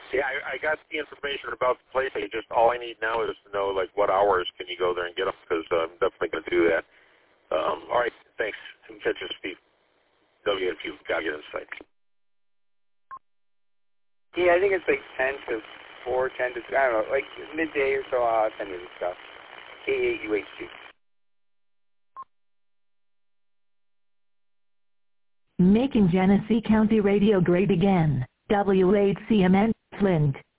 Yeah, I got the information about the place. All I need now is to know, like, what hours can you go there and get them, because I'm definitely going to do that. All right, thanks. Catch you, Steve. W if you've got your insight. Yeah, I think it's like 10 to 4, 10 to, I don't know, like midday or so, I'll send you the stuff. K8UHG. Making Genesee County radio great again. WHCMN, Flint.